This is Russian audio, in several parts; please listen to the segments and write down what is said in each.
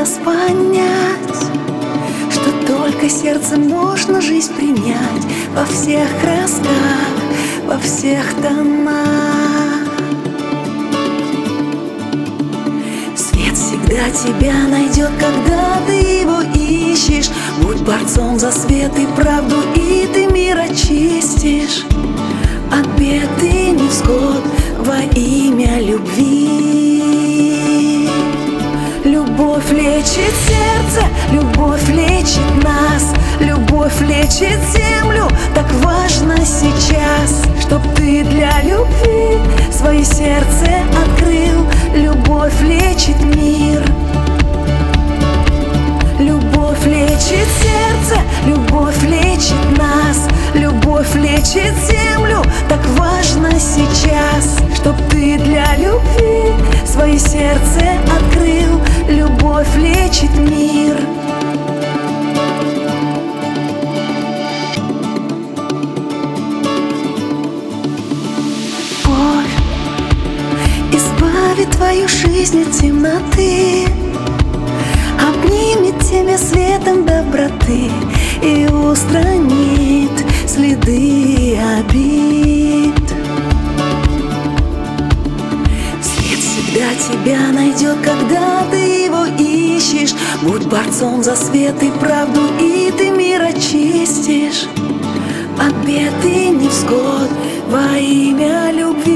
нас понять, что только сердцем можно жизнь принять во всех красках, во всех тонах. Свет всегда тебя найдет, когда ты его ищешь. Будь борцом за свет и правду, и ты мир очистишь от бед и невзгод во имя любви. Любовь лечит сердце, любовь лечит нас, любовь лечит землю. Так важно сейчас, чтоб ты для любви свое сердце открыл. Любовь лечит мир. Любовь лечит сердце, любовь лечит нас, любовь лечит землю. Так важно сейчас, чтоб ты для любви свое сердце открыл. Любовь лечит мир. Любовь избавит твою жизнь от темноты, обнимет тебя светом доброты и устранит следы обид. Свет всегда тебя найдет, когда ты его ищешь. Будь борцом за свет и правду, и ты мир очистишь от бед и невзгод во имя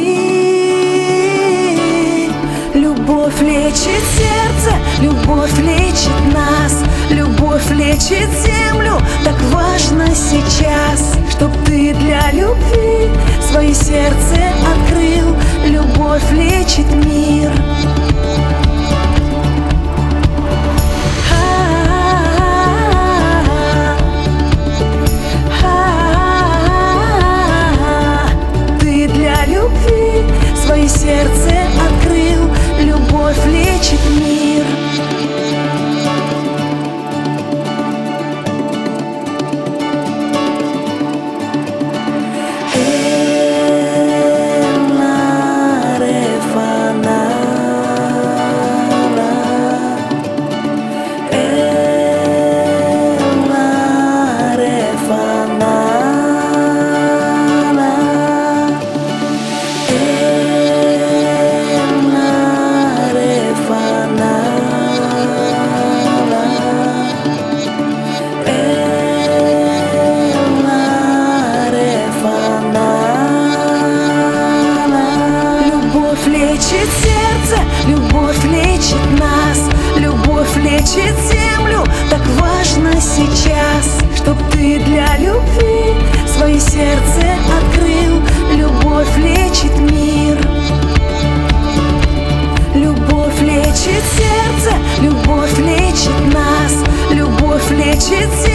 любви. Любовь лечит сердце, любовь лечит нас, любовь лечит землю. Так важно сейчас, чтоб ты для любви свое сердце открыл. Любовь лечит мир. Ты для любви свое сердце открыл. Любовь лечит мир. Любовь лечит сердце, любовь лечит нас, любовь лечит землю. Так важно сейчас, чтоб ты для любви свое сердце открыл. Любовь лечит мир. Любовь лечит сердце, любовь лечит нас, любовь лечит землю.